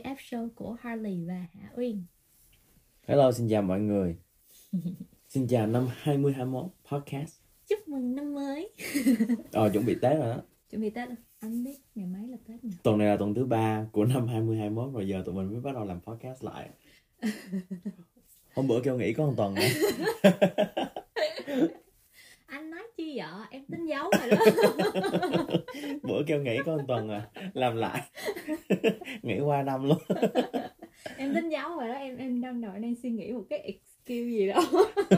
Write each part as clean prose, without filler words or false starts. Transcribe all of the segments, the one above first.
F show của Harley và Hạ Uyên. Hello, xin chào mọi người. Xin chào năm 2021 podcast. Chúc mừng năm mới. Chuẩn bị Tết rồi đó. Chuẩn bị Tết rồi. Anh biết ngày mấy là Tết nhỉ? Tuần này là tuần thứ 3 của năm 2021 rồi, giờ tụi mình mới bắt đầu làm podcast lại. Hôm bữa kêu nghỉ có một tuần nữa. Anh nói chi vậy? Em tính giấu rồi đó. Bữa kêu nghỉ có một tuần à, làm lại. Nghỉ qua năm luôn. Em tính giấu rồi đó, em đang suy nghĩ một cái excuse gì đó.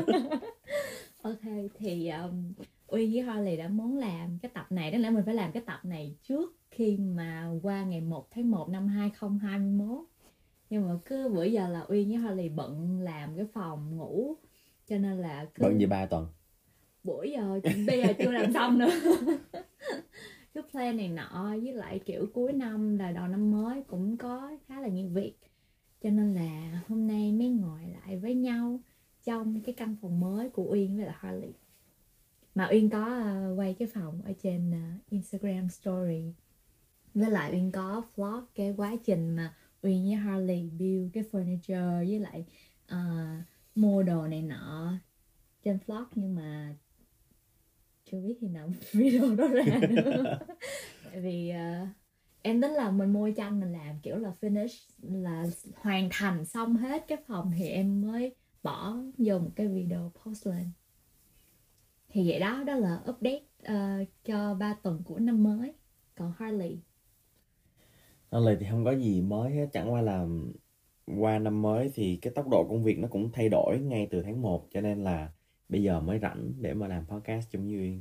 Ok, thì Uyên với Harley đã muốn làm cái tập này, đáng lẽ mình phải làm cái tập này trước khi mà qua ngày 1 tháng 1 năm 2021. Nhưng mà cứ bữa giờ là Uyên với Harley bận làm cái phòng ngủ, cho nên là Bận gì 3 tuần. bữa giờ bây giờ chưa làm xong nữa. Cái plan này nọ, với lại kiểu cuối năm là đầu năm mới cũng có khá là nhiều việc, cho nên là hôm nay mới ngồi lại với nhau trong cái căn phòng mới của Uyên với là Harley. Mà Uyên có quay cái phòng ở trên Instagram story, với lại Uyên có vlog cái quá trình mà Uyên với Harley build cái furniture với lại mua đồ này nọ trên vlog, nhưng mà chưa biết khi nào video đó ra nữa. Tại vì em tính là mình mua tranh mình làm kiểu là finish, là hoàn thành xong hết cái phòng thì em mới bỏ vô một cái video post lên. Thì vậy đó, đó là update cho 3 tuần của năm mới. Còn Harley thì không có gì mới hết, chẳng qua là qua năm mới thì cái tốc độ công việc nó cũng thay đổi ngay từ tháng 1, cho nên là bây giờ mới rảnh để mà làm podcast chung với Uyên.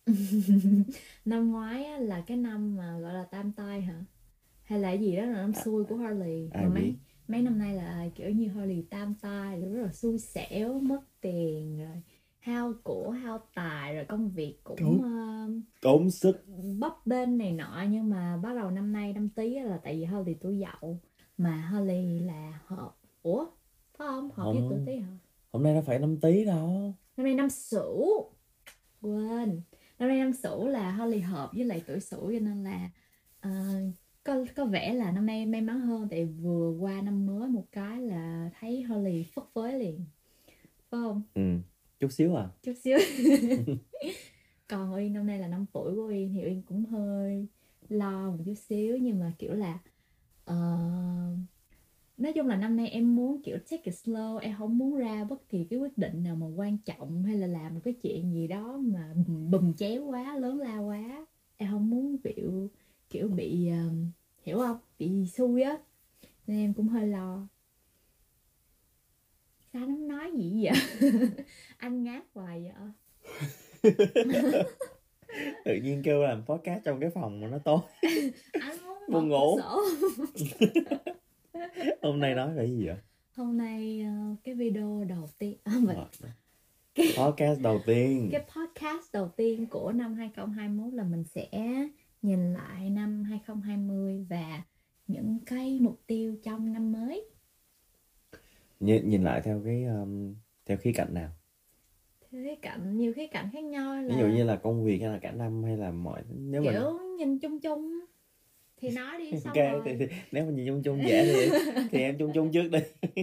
năm ngoái á, là cái năm mà gọi là tam tai hả? Hay là gì đó là năm xui của Harley. Ai Mà biết. mấy năm nay là kiểu như Harley tam tai, rất là xui xẻo, mất tiền, rồi hao của hao tài, rồi công việc cũng Tốn sức. bấp bênh này nọ. Nhưng mà bắt đầu năm nay năm Tý là tại vì Harley tuổi Dậu, mà Harley là hợp. Ủa? Phải không? Hợp với tuổi Tý hả? Hôm nay nó phải năm Tý đâu. Năm nay năm Sửu. Quên. Năm nay năm Sửu là Harley hợp với lại tuổi Sửu, cho nên là có vẻ là năm nay may mắn hơn, tại vừa qua năm mới một cái là thấy Harley phất phới liền, phải không? Chút xíu à. Chút xíu. Còn Uyên năm nay là năm tuổi của Uyên thì Uyên cũng hơi lo một chút xíu, nhưng mà kiểu là nói chung là năm nay em muốn kiểu take it slow, em không muốn ra bất kỳ cái quyết định nào mà quan trọng hay là làm một cái chuyện gì đó mà bùm chéo quá, lớn lao quá. Em không muốn kiểu bị hiểu không, bị xui á, nên em cũng hơi lo. Sao nó nói gì vậy? Anh ngáp hoài vậy. Tự nhiên kêu làm podcast trong cái phòng mà nó tối. Anh muốn buồn ngủ. sổ. Hôm nay nói về gì vậy? Hôm nay cái video đầu tiên podcast đầu tiên. Cái podcast đầu tiên của năm 2021 là mình sẽ nhìn lại năm 2020 và những cái mục tiêu trong năm mới. Nhìn lại theo theo khía cạnh nào? Nhiều khía cạnh khác nhau, là ví dụ như là công việc hay là cả năm hay là mọi, nếu kiểu nhìn chung chung thì nói đi. Xong okay, rồi thì nếu mà nhìn chung chung dễ thì em chung chung trước đi.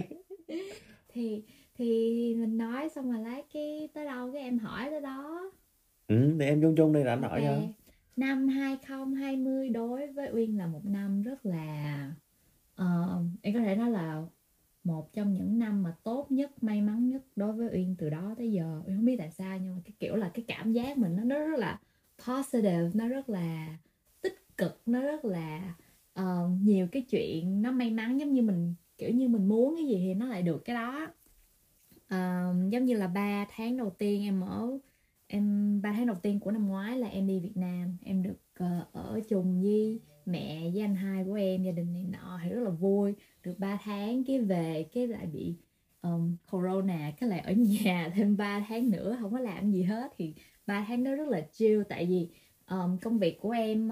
thì mình nói xong rồi lấy cái tới đâu cái em hỏi tới đó. Thì em chung chung đi rồi anh hỏi cho. Năm 2020 đối với Uyên là một năm rất là em có thể nói là một trong những năm mà tốt nhất, may mắn nhất đối với Uyên từ đó tới giờ. Uyên không biết tại sao, nhưng mà cái kiểu là cái cảm giác mình nó rất là positive, nó rất là tích cực, nó rất là nhiều cái chuyện nó may mắn, giống như mình kiểu như mình muốn cái gì thì nó lại được cái đó. Giống như là 3 tháng đầu tiên 3 tháng đầu tiên của năm ngoái là em đi Việt Nam, em được ở chung với mẹ với anh hai của em, gia đình này nọ thì rất là vui. Được 3 tháng cái về cái lại bị corona, cái lại ở nhà thêm 3 tháng nữa không có làm gì hết. Thì 3 tháng đó rất là chill, tại vì công việc của em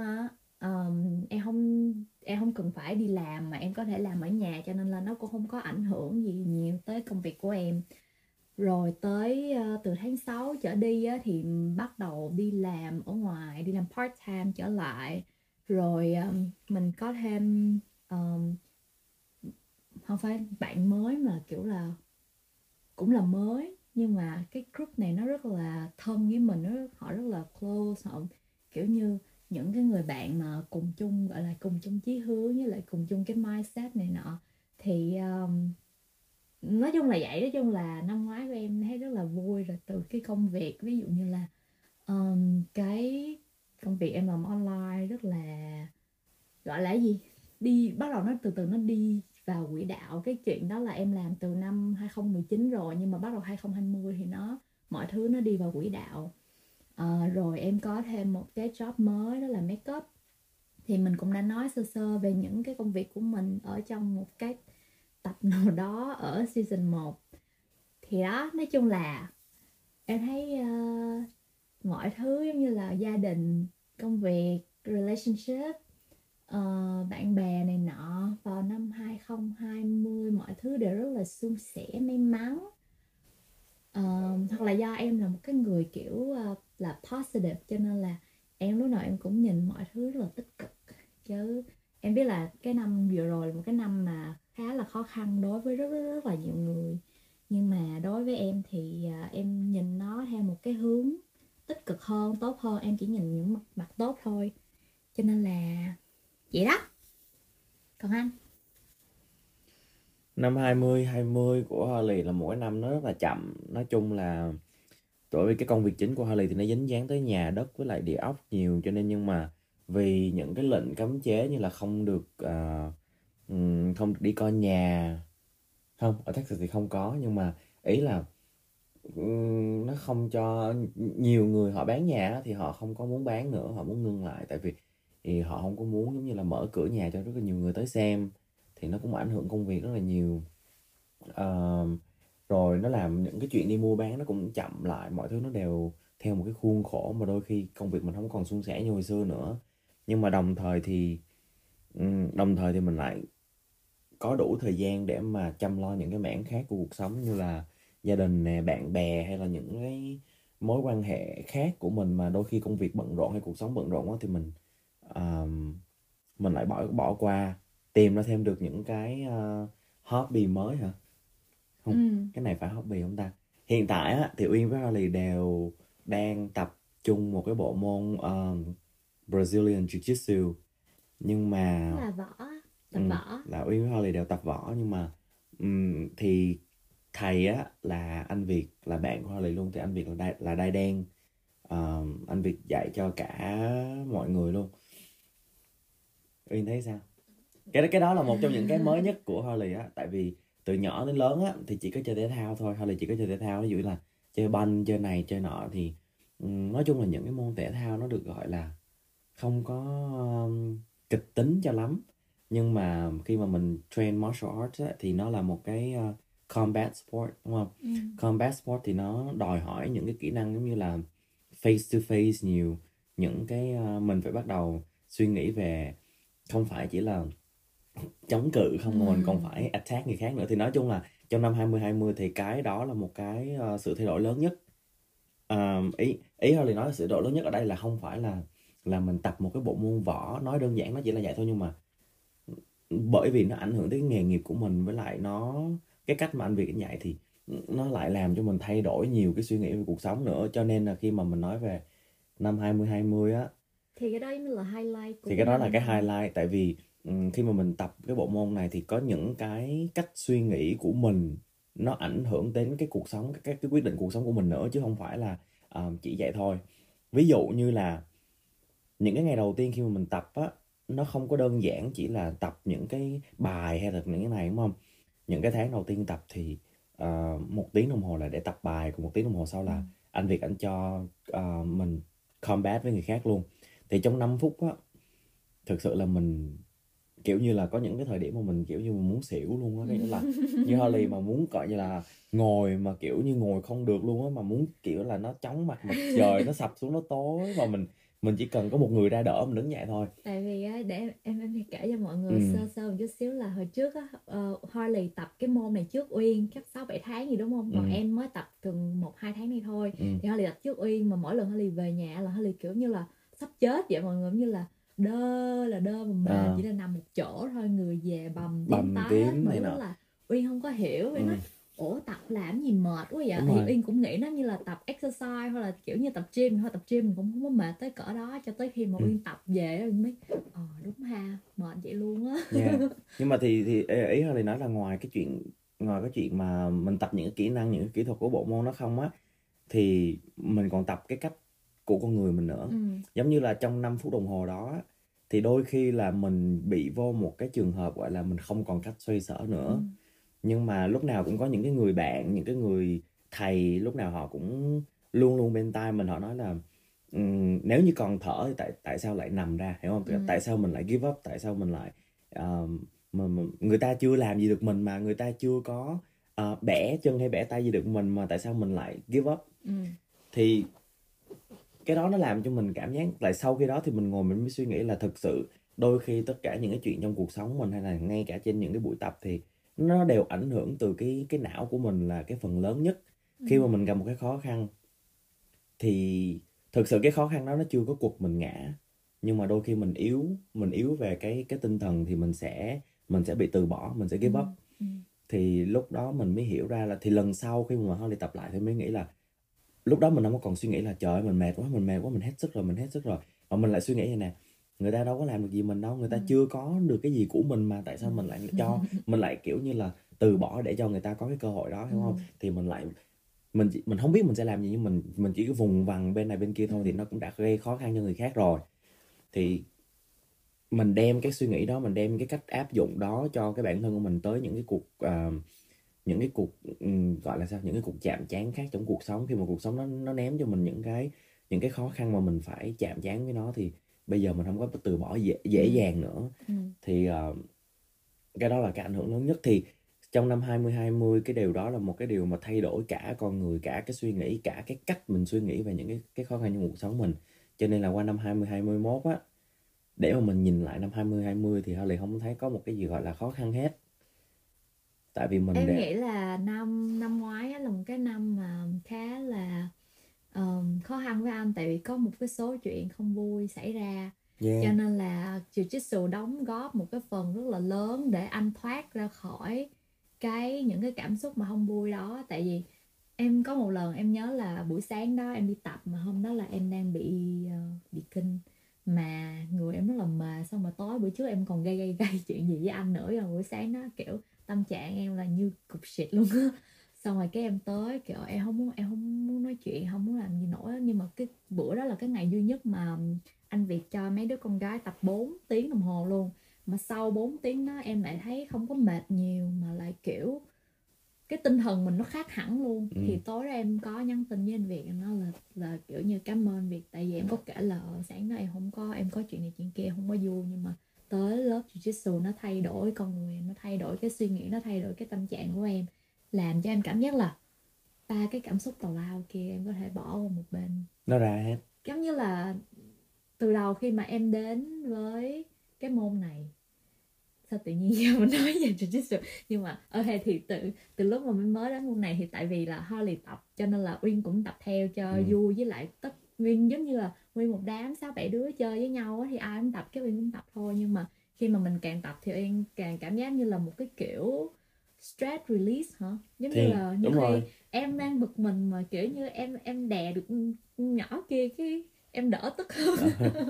em không cần phải đi làm mà em có thể làm ở nhà, cho nên là nó cũng không có ảnh hưởng gì nhiều tới công việc của em. Rồi tới từ tháng 6 trở đi á, thì bắt đầu đi làm ở ngoài, đi làm part time trở lại. Rồi mình có thêm không phải bạn mới mà kiểu là cũng là mới, nhưng mà cái group này nó rất là thân với mình, họ rất là close, họ kiểu như những cái người bạn mà cùng chung, gọi là cùng chung chí hướng với lại cùng chung cái mindset này nọ. Thì nói chung là vậy. Nói chung là năm ngoái của em thấy rất là vui rồi, từ cái công việc, ví dụ như là cái công việc em làm online rất là, gọi là gì, đi bắt đầu nó từ từ nó đi vào quỹ đạo. Cái chuyện đó là em làm từ năm 2019 rồi, nhưng mà bắt đầu 2020 thì mọi thứ nó đi vào quỹ đạo. Rồi em có thêm một cái job mới, đó là makeup. Thì mình cũng đã nói sơ sơ về những cái công việc của mình ở trong một cái tập nào đó ở season 1. Thì đó, nói chung là em thấy mọi thứ giống như là gia đình, công việc, relationship, bạn bè này nọ vào năm 2020 mọi thứ đều rất là suôn sẻ, may mắn. Hoặc là do em là một cái người kiểu là positive, cho nên là em lúc nào em cũng nhìn mọi thứ rất là tích cực. Chứ em biết là cái năm vừa rồi là một cái năm mà khá là khó khăn đối với rất rất, rất là nhiều người, nhưng mà đối với em thì em nhìn nó theo một cái hướng tích cực hơn, tốt hơn. Em chỉ nhìn những mặt tốt thôi, cho nên là vậy đó. Còn anh? Năm 2020 của Harley là một cái năm nó rất là chậm. Nói chung là bởi vì cái công việc chính của Harley thì nó dính dáng tới nhà đất với lại địa ốc nhiều, cho nên nhưng mà vì những cái lệnh cấm chế như là không được đi coi nhà, không ở Texas thì không có, nhưng mà ý là nó không cho nhiều người họ bán nhà á, thì họ không có muốn bán nữa, họ muốn ngưng lại, tại vì thì họ không có muốn giống như là mở cửa nhà cho rất là nhiều người tới xem, thì nó cũng ảnh hưởng công việc rất là nhiều. Ờ, Rồi nó làm những cái chuyện đi mua bán nó cũng chậm lại, mọi thứ nó đều theo một cái khuôn khổ mà đôi khi công việc mình không còn suôn sẻ như hồi xưa nữa. Nhưng mà đồng thời thì mình lại có đủ thời gian để mà chăm lo những cái mảng khác của cuộc sống, như là gia đình nè, bạn bè, hay là những cái mối quan hệ khác của mình, mà đôi khi công việc bận rộn hay cuộc sống bận rộn quá thì mình lại bỏ bỏ qua, tìm ra thêm được những cái hobby mới hả? Không, Ừ. cái này phải hobby không ta? Hiện tại á thì Uyên với Harley đều đang tập chung một cái bộ môn Brazilian Jiu-Jitsu, nhưng mà Là võ, tập võ. là Uyên với Harley đều tập võ, nhưng mà thì thầy á là anh Việt, là bạn của Harley luôn, thì anh Việt là đai đen. Anh Việt dạy cho cả mọi người luôn. Uyên thấy sao? Cái đó là một trong những cái mới nhất của Harley á, tại vì từ nhỏ đến lớn á thì chỉ có chơi thể thao thôi. Harley chỉ có chơi thể thao, ví dụ như là chơi banh, chơi này chơi nọ, thì nói chung là những cái môn thể thao nó được gọi là không có kịch tính cho lắm. Nhưng mà khi mà mình train martial arts á, thì nó là một cái combat sport, đúng không? Ừ. Combat sport thì nó đòi hỏi những cái kỹ năng giống như là face to face nhiều, những cái mình phải bắt đầu suy nghĩ về không phải chỉ là chống cự không, mà mình còn phải attack người khác nữa. Thì nói chung là trong năm 2020 thì cái đó là một cái sự thay đổi lớn nhất. Ý ý Harley nói là sự thay đổi lớn nhất ở đây là không phải là mình tập một cái bộ môn võ, nói đơn giản nó chỉ là vậy thôi, nhưng mà bởi vì nó ảnh hưởng tới cái nghề nghiệp của mình, với lại cái cách mà anh Việt dạy thì nó lại làm cho mình thay đổi nhiều cái suy nghĩ về cuộc sống nữa. Cho nên là khi mà mình nói về năm 2020 á, Thì cái đó giống như là highlight của thì cái cái đó là năm cái thôi. highlight, tại vì khi mà mình tập cái bộ môn này thì có những cái cách suy nghĩ của mình nó ảnh hưởng đến cái cuộc sống, cái quyết định cuộc sống của mình nữa, chứ không phải là chỉ vậy thôi. Ví dụ như là những cái ngày đầu tiên khi mà mình tập á, nó không có đơn giản chỉ là tập những cái bài hay là những cái này, đúng không? Những cái tháng đầu tiên tập thì 1 tiếng đồng hồ là để tập bài, còn 1 tiếng đồng hồ sau là anh Việt anh cho mình combat với người khác luôn. Thì trong 5 phút á, thực sự là mình kiểu như là có những cái thời điểm mà mình kiểu như mình muốn xỉu luôn á, cái nghĩa là như Harley mà muốn gọi như là ngồi mà kiểu như ngồi không được luôn á, mà muốn kiểu là nó chóng mặt mà trời nó sập xuống, nó tối, và mình chỉ cần có một người ra đỡ mình đứng dậy thôi. Tại vì á, để em kể cho mọi người Ừ, sơ sơ một chút xíu là hồi trước á, Harley tập cái môn này trước Uyên chắc 6-7 tháng gì đúng không? Còn ừ, em mới tập chừng 1-2 tháng này thôi. ừ, Thì Harley tập trước Uyên, mà mỗi lần Harley về nhà là Harley kiểu như là sắp chết vậy mọi người, giống như là đơ mà mềm, à, chỉ là nằm một chỗ thôi, người về bầm tím bầm tái hết, tím mà này lúc đó nọ. là Uyên không có hiểu. Uyên nói ủa tập làm gì mệt quá vậy. Đúng Thì rồi. Uyên cũng nghĩ nó như là tập exercise hoặc là kiểu như tập gym thôi. Tập gym mình cũng không có mệt tới cỡ đó, cho tới khi mà Uyên tập về Uyên mới đúng ha, mệt vậy luôn á. Yeah. Nhưng mà thì ý Harley nói là ngoài cái chuyện mà mình tập những cái kỹ năng, những cái kỹ thuật của bộ môn nó không á, thì mình còn tập cái cách của con người mình nữa. Giống như là trong 5 phút đồng hồ đó á, thì đôi khi là mình bị vô một cái trường hợp gọi là mình không còn cách xoay sở nữa. Nhưng mà lúc nào cũng có những cái người bạn, những cái người thầy, lúc nào họ cũng luôn luôn bên tai mình, họ nói là nếu như còn thở thì tại sao lại nằm ra, hiểu không? Tại sao mình lại give up, tại sao mình lại mà người ta chưa làm gì được mình, mà người ta chưa có bẻ chân hay bẻ tay gì được mình, mà tại sao mình lại give up. Thì cái đó nó làm cho mình cảm giác lại, sau khi đó thì mình ngồi mình mới suy nghĩ là thực sự đôi khi tất cả những cái chuyện trong cuộc sống mình, hay là ngay cả trên những cái buổi tập, thì nó đều ảnh hưởng từ cái não của mình là cái phần lớn nhất. Khi mà mình gặp một cái khó khăn thì thực sự cái khó khăn đó nó chưa có quật mình ngã, nhưng mà đôi khi mình yếu về cái tinh thần thì mình sẽ bị từ bỏ, mình sẽ give up. Thì lúc đó mình mới hiểu ra là, thì lần sau khi mà Holly tập lại thì mới nghĩ là lúc đó mình không có còn suy nghĩ là trời ơi mình mệt quá, mình hết sức rồi, mà mình lại suy nghĩ như nè, người ta đâu có làm được gì mình đâu, người ta chưa có được cái gì của mình mà tại sao mình lại mình lại kiểu như là từ bỏ để cho người ta có cái cơ hội đó, hiểu không? Thì mình không biết mình sẽ làm gì, nhưng mình chỉ cứ vùng vằng bên này bên kia thôi thì nó cũng đã gây khó khăn cho người khác rồi. Thì mình đem cái suy nghĩ đó, mình đem cái cách áp dụng đó cho cái bản thân của mình tới những cái cuộc gọi là sao, những cái cuộc chạm trán khác trong cuộc sống. Khi mà cuộc sống nó ném cho mình những cái khó khăn mà mình phải chạm trán với nó, thì bây giờ mình không có từ bỏ dễ dàng nữa. Thì cái đó là cái ảnh hưởng lớn nhất. Thì trong năm 2020, cái điều đó là một cái điều mà thay đổi cả con người, cả cái suy nghĩ, cả cái cách mình suy nghĩ về những cái khó khăn trong cuộc sống mình. Cho nên là qua năm 2021 á, để mà mình nhìn lại năm 2020 thì Harley không thấy có một cái gì gọi là khó khăn hết. Tại vì em nghĩ là năm ngoái là một cái năm mà khá là khó khăn với anh, tại vì có một cái số chuyện không vui xảy ra. Cho nên là Jiu-Jitsu đóng góp một cái phần rất là lớn để anh thoát ra khỏi những cái cảm xúc mà không vui đó. Tại vì em có một lần em nhớ là buổi sáng đó em đi tập, mà hôm đó là em đang bị kinh, mà người em rất là mệt, xong mà tối bữa trước em còn gây chuyện gì với anh nữa, rồi buổi sáng đó kiểu tâm trạng em là như cục xịt luôn á. Xong rồi cái em tới kiểu em không muốn nói chuyện, không muốn làm gì nổi. Nhưng mà cái bữa đó là cái ngày duy nhất mà anh Việt cho mấy đứa con gái tập 4 tiếng đồng hồ luôn. Mà sau 4 tiếng đó em lại thấy không có mệt nhiều, mà lại kiểu cái tinh thần mình nó khác hẳn luôn. Thì tối đó em có nhắn tin với anh Việt, em nói là kiểu như cảm ơn Việt, tại vì em có kể là sáng đó em có chuyện này chuyện kia không có vui, nhưng mà tới lớp Jiu-Jitsu nó thay đổi con người em, nó thay đổi cái suy nghĩ, nó thay đổi cái tâm trạng của em, làm cho em cảm giác là ba cái cảm xúc tào lao kia em có thể bỏ qua một bên, nó ra hết. giống như là từ đầu khi mà em đến với cái môn này, sao tự nhiên giờ mình nói về Jiu-Jitsu, nhưng mà thì từ lúc mà mới đến môn này thì tại vì là Holly tập, cho nên là Uyên cũng tập theo cho vui, với lại tất Uyên giống như là Uyên một đám 6-7 đứa chơi với nhau á, thì ai cũng tập cái Uyên cũng tập thôi. Nhưng mà khi mà mình càng tập thì Uyên càng cảm giác như là một cái kiểu stress release hả, giống như là nhiều khi rồi. em đang bực mình mà kiểu như em đè được nhỏ kia, cái em đỡ tức hơn.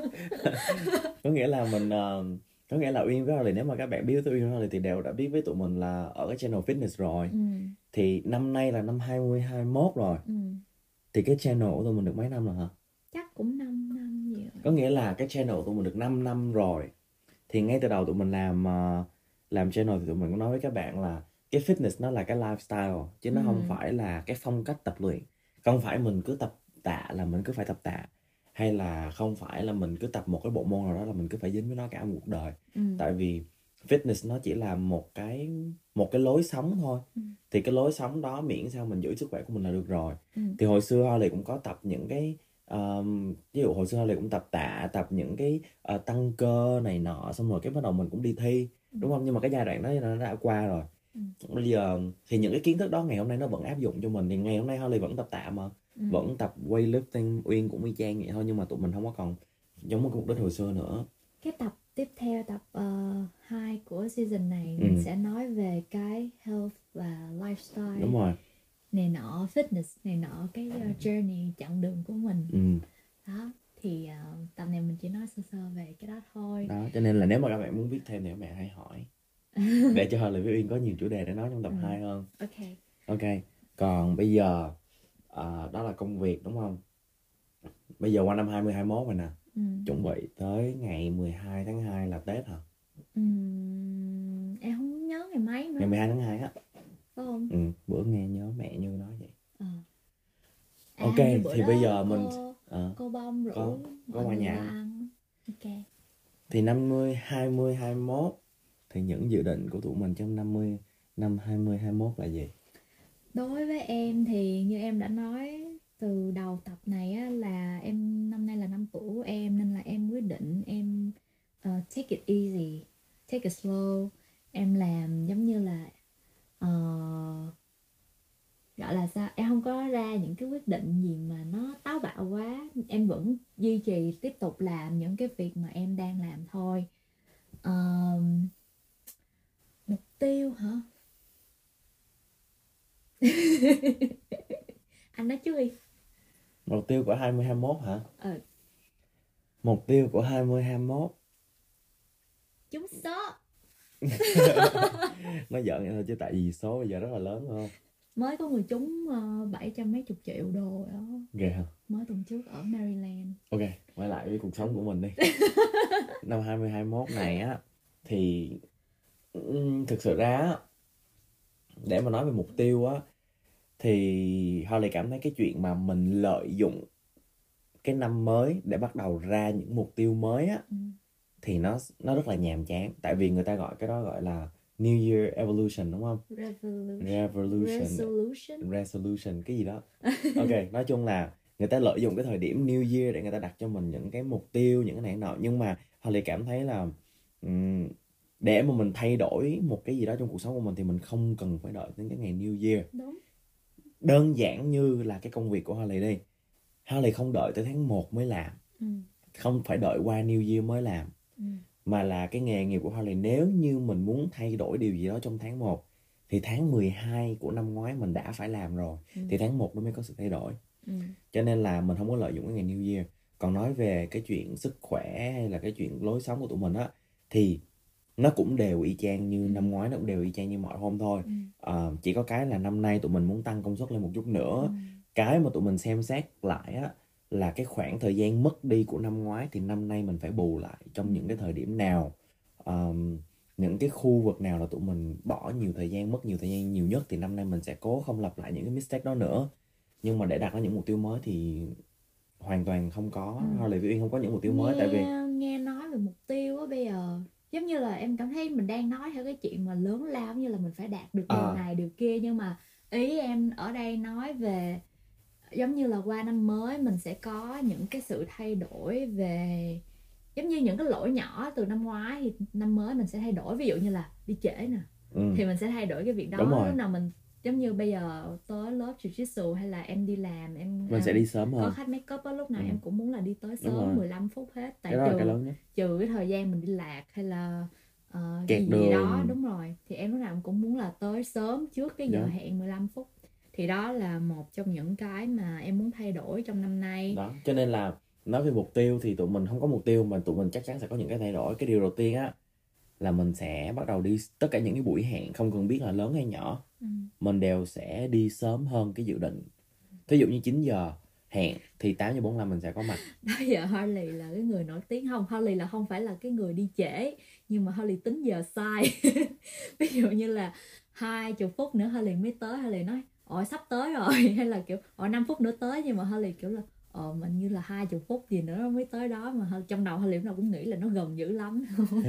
Có nghĩa là có nghĩa là Uyên với Harley, nếu mà các bạn biết tới Uyên với Harley thì đều đã biết với tụi mình là ở cái channel fitness rồi. Thì năm nay là năm 2021 rồi. Thì cái channel của tụi mình được mấy năm rồi hả? Chắc cũng 5 năm gì rồi. Có nghĩa là cái channel của tụi mình được 5 năm rồi. Thì ngay từ đầu tụi mình làm channel thì tụi mình cũng nói với các bạn là cái fitness nó là cái lifestyle, chứ nó không phải là cái phong cách tập luyện. Không phải mình cứ tập tạ là mình cứ phải tập tạ, hay là không phải là mình cứ tập một cái bộ môn nào đó là mình cứ phải dính với nó cả một cuộc đời. Tại vì fitness nó chỉ là một cái lối sống thôi. Thì cái lối sống đó miễn sao mình giữ sức khỏe của mình là được rồi. Thì hồi xưa Holly cũng có tập những cái ví dụ hồi xưa Holly cũng tập tạ, tập những cái tăng cơ này nọ, xong rồi cái bắt đầu mình cũng đi thi, đúng không? Nhưng mà cái giai đoạn đó nó đã qua rồi. Bây giờ thì những cái kiến thức đó ngày hôm nay nó vẫn áp dụng cho mình. Thì ngày hôm nay Holly vẫn tập tạ mà, vẫn tập weightlifting, Uyên cũng y chang vậy thôi, nhưng mà tụi mình không có còn giống cái mục đích hồi xưa nữa. Cái tập tiếp theo tập 2 của season này mình sẽ nói về cái health và lifestyle. Đúng rồi. Này nọ, fitness này nọ, cái journey, chặng đường của mình. Đó, thì tập này mình chỉ nói sơ sơ về cái đó thôi. Đó, cho nên là nếu mà các bạn muốn biết thêm thì các bạn hãy hỏi. Để cho Harley với Uyên có nhiều chủ đề để nói trong tập 2 hơn. Ok. Còn bây giờ đó là công việc đúng không? Bây giờ qua năm 2021 rồi nè. Chuẩn bị tới ngày 12 tháng 2 là Tết hả? Em không nhớ ngày mấy nữa. Ngày 12 tháng 2 á. Phải không? Bữa nghe nhớ mẹ Như nói vậy. Ok, thì bây giờ mình cô Bông rủ có qua nhà ăn. Ok. Thì năm 2021 thì những dự định của tụi mình trong năm 2021 là gì? Đối với em thì như em đã nói từ đầu tập này á, là em năm nay là năm tuổi của em, nên là em quyết định em take it easy, take it slow. Em làm giống như là gọi là sao, em không có ra những cái quyết định gì mà nó táo bạo quá. Em vẫn duy trì tiếp tục làm những cái việc mà em đang làm thôi. Mục tiêu hả? Anh nói trước đi. Mục tiêu của 2021 hả? Mục tiêu của 2021 trúng số. Nó giỡn vậy thôi chứ tại vì số bây giờ rất là lớn không? Mới có người trúng 700 mấy chục triệu đô đó. Ghê hả? Mới tuần trước ở Maryland. Ok, quay lại với cuộc sống của mình đi. Năm 2021 này á thì thực sự ra á, để mà nói về mục tiêu á thì Holly cảm thấy cái chuyện mà mình lợi dụng cái năm mới để bắt đầu ra những mục tiêu mới á thì nó rất là nhàm chán. Tại vì người ta gọi cái đó gọi là New Year Evolution đúng không? Resolution cái gì đó. Ok, nói chung là người ta lợi dụng cái thời điểm New Year để người ta đặt cho mình những cái mục tiêu, những cái này nọ. Nhưng mà Holly cảm thấy là để mà mình thay đổi một cái gì đó trong cuộc sống của mình thì mình không cần phải đợi đến cái ngày New Year. Đúng. Đơn giản như là cái công việc của Holly đi, Holly không đợi tới tháng 1 mới làm, không phải đợi qua New Year mới làm, mà là cái nghề nghiệp của Holly, nếu như mình muốn thay đổi điều gì đó trong tháng 1 thì tháng 12 của năm ngoái mình đã phải làm rồi, thì tháng 1 nó mới có sự thay đổi. Cho nên là mình không có lợi dụng cái ngày New Year. Còn nói về cái chuyện sức khỏe hay là cái chuyện lối sống của tụi mình á thì nó cũng đều y chang như năm ngoái, nó cũng đều y chang như mọi hôm thôi. Chỉ có cái là năm nay tụi mình muốn tăng công suất lên một chút nữa. Cái mà tụi mình xem xét lại á là cái khoảng thời gian mất đi của năm ngoái thì năm nay mình phải bù lại trong những cái thời điểm nào, những cái khu vực nào là tụi mình bỏ nhiều thời gian, mất nhiều thời gian nhiều nhất thì năm nay mình sẽ cố không lặp lại những cái mistake đó nữa. Nhưng mà để đặt ra những mục tiêu mới thì hoàn toàn không có. Holly với Uyên không có những mục tiêu mới. Tại vì nghe nói về mục tiêu á, bây giờ giống như là em cảm thấy mình đang nói theo cái chuyện mà lớn lao, như là mình phải đạt được điều này điều kia. Nhưng mà ý em ở đây nói về giống như là qua năm mới mình sẽ có những cái sự thay đổi về giống như những cái lỗi nhỏ từ năm ngoái thì năm mới mình sẽ thay đổi. Ví dụ như là đi trễ nè, thì mình sẽ thay đổi cái việc đó. Lúc nào mình giống như bây giờ tới lớp jiu-jitsu hay là em đi làm, mình sẽ đi sớm hơn. Có khách make up á, lúc nào em cũng muốn là đi tới sớm 15 phút hết. Tại trừ cái thời gian mình đi lạc hay là kẹt gì đó. Đúng rồi, thì em lúc nào cũng muốn là tới sớm trước cái giờ hẹn 15 phút. Thì đó là một trong những cái mà em muốn thay đổi trong năm nay. Đó, cho nên là nói về mục tiêu thì tụi mình không có mục tiêu, mà tụi mình chắc chắn sẽ có những cái thay đổi. Cái điều đầu tiên á là mình sẽ bắt đầu đi tất cả những cái buổi hẹn, không cần biết là lớn hay nhỏ, mình đều sẽ đi sớm hơn cái dự định. Ví dụ như 9 giờ hẹn thì 8:45 mình sẽ có mặt. Đó giờ Harley là cái người nổi tiếng không? Harley là không phải là cái người đi trễ, nhưng mà Harley tính giờ sai. Ví dụ như là 20 phút nữa Harley mới tới, Harley nói sắp tới rồi. Hay là kiểu 5 phút nữa tới, nhưng mà Harley kiểu là mình như là 20 phút gì nữa mới tới đó. Mà trong đầu Harley lúc nào cũng nghĩ là nó gần dữ lắm.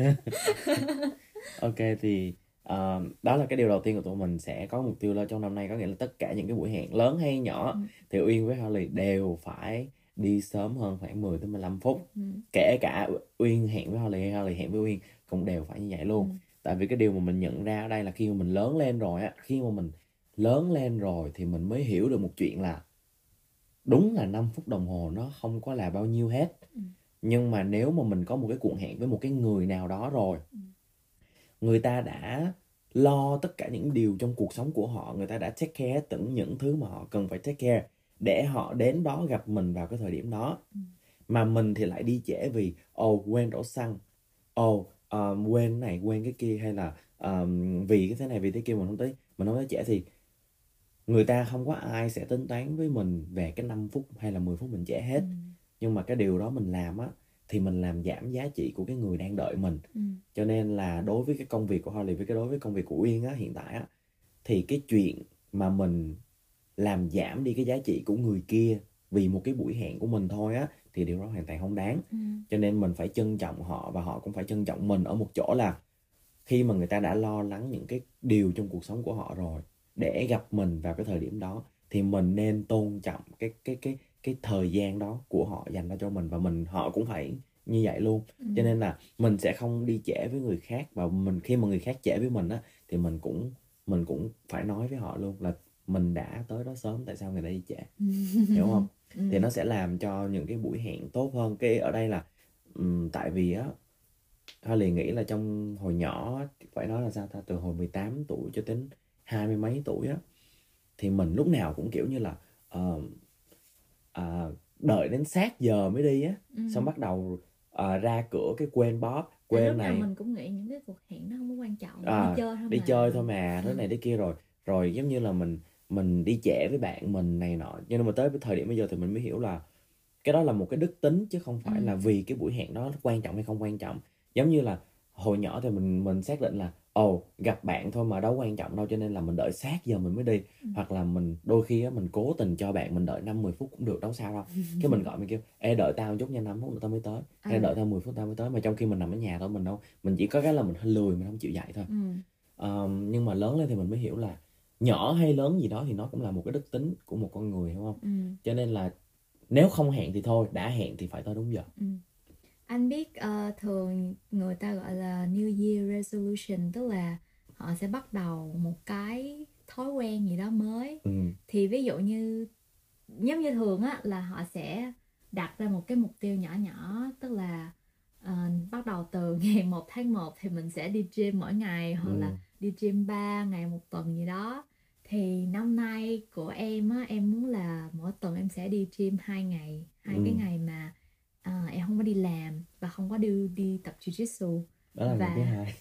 Ok, thì đó là cái điều đầu tiên của tụi mình sẽ có mục tiêu lên trong năm nay. Có nghĩa là tất cả những cái buổi hẹn lớn hay nhỏ thì Uyên với Harley đều phải đi sớm hơn khoảng 10 tới 15 phút. Kể cả Uyên hẹn với Harley hay Harley hẹn với Uyên cũng đều phải như vậy luôn. Tại vì cái điều mà mình nhận ra ở đây là khi mà mình lớn lên rồi á, khi mà mình lớn lên rồi thì mình mới hiểu được một chuyện là đúng là 5 phút đồng hồ nó không có là bao nhiêu hết. Nhưng mà nếu mà mình có một cái cuộc hẹn với một cái người nào đó rồi, người ta đã lo tất cả những điều trong cuộc sống của họ, người ta đã take care từng những thứ mà họ cần phải take care để họ đến đó gặp mình vào cái thời điểm đó. Mà mình thì lại đi trễ vì quên đổ xăng, quên cái này quên cái kia, hay là vì cái thế này vì thế kia mình không tới trễ, thì người ta không có ai sẽ tính toán với mình về cái 5 phút hay là 10 phút mình trễ hết. Nhưng mà cái điều đó mình làm á, thì mình làm giảm giá trị của cái người đang đợi mình. Cho nên là đối với cái công việc của Holly với đối với công việc của Uyên á, hiện tại á, thì cái chuyện mà mình làm giảm đi cái giá trị của người kia vì một cái buổi hẹn của mình thôi á, thì điều đó hoàn toàn không đáng. Cho nên mình phải trân trọng họ, và họ cũng phải trân trọng mình ở một chỗ là khi mà người ta đã lo lắng những cái điều trong cuộc sống của họ rồi để gặp mình vào cái thời điểm đó, thì mình nên tôn trọng cái thời gian đó của họ dành ra cho mình, và họ cũng phải như vậy luôn. Cho nên là mình sẽ không đi trễ với người khác, và khi mà người khác trễ với mình á, thì mình cũng phải nói với họ luôn là mình đã tới đó sớm, tại sao người ta đi trễ. Hiểu không? Thì nó sẽ làm cho những cái buổi hẹn tốt hơn. Cái ở đây là tại vì á, Holly nghĩ là trong hồi nhỏ, phải nói là sao ta, từ hồi 18 tuổi cho đến 20 mấy tuổi á, thì mình lúc nào cũng kiểu như là đợi đến sát giờ mới đi á. Xong bắt đầu ra cửa cái quên bóp, quên lúc này. nào mình cũng nghĩ những cái cuộc hẹn nó không có quan trọng, đi chơi thôi mà, thế này thế kia, rồi giống như là mình đi trễ với bạn mình này nọ. Nhưng mà tới cái thời điểm bây giờ thì mình mới hiểu là cái đó là một cái đức tính, chứ không phải là vì cái buổi hẹn đó quan trọng hay không quan trọng. Giống như là hồi nhỏ thì mình xác định là gặp bạn thôi mà đâu quan trọng đâu, cho nên là mình đợi sát giờ mình mới đi. Hoặc là mình đôi khi á, mình cố tình cho bạn mình đợi 5-10 phút cũng được, đâu sao đâu. Cái mình gọi mình kêu ê đợi tao một chút nha, 5 phút nữa tao mới tới, hay đợi tao 10 phút tao mới tới, mà trong khi mình nằm ở nhà thôi, mình chỉ có cái là mình hơi lười, mình không chịu dậy thôi. Nhưng mà lớn lên thì mình mới hiểu là nhỏ hay lớn gì đó thì nó cũng là một cái đức tính của một con người, đúng không? Cho nên là nếu không hẹn thì thôi, đã hẹn thì phải tới đúng giờ. Anh biết thường người ta gọi là New Year Resolution, tức là họ sẽ bắt đầu một cái thói quen gì đó mới. Thì ví dụ như giống như thường á, là họ sẽ đặt ra một cái mục tiêu nhỏ nhỏ, tức là bắt đầu từ ngày 1 tháng 1 thì mình sẽ đi gym mỗi ngày, hoặc là đi gym 3 ngày một tuần gì đó. Thì năm nay của em á, em muốn là mỗi tuần em sẽ đi gym 2 ngày, hai cái ngày mà em không có đi làm và không có đi tập jiu-jitsu. Đó là ngày thứ 2.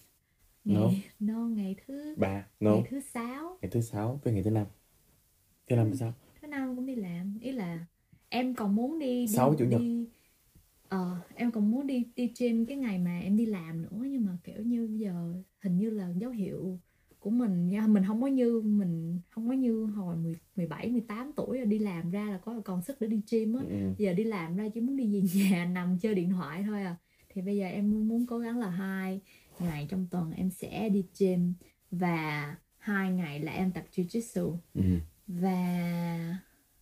Ngày thứ 3. Ngày thứ 6. Ngày thứ 6 với ngày thứ 5. Thứ 5 thì sao? Thứ 5 cũng đi làm. Ý là em còn muốn đi 6 chủ nhật. Em còn muốn đi gym cái ngày mà em đi làm nữa, nhưng mà kiểu như bây giờ hình như là dấu hiệu của mình nha, mình không có như hồi 17, 18 tuổi rồi đi làm ra là còn sức để đi gym á. Giờ đi làm ra chỉ muốn đi về nhà nằm chơi điện thoại thôi à. Thì bây giờ em muốn cố gắng là 2 ngày trong tuần em sẽ đi gym, và 2 ngày là em tập jiu-jitsu. Và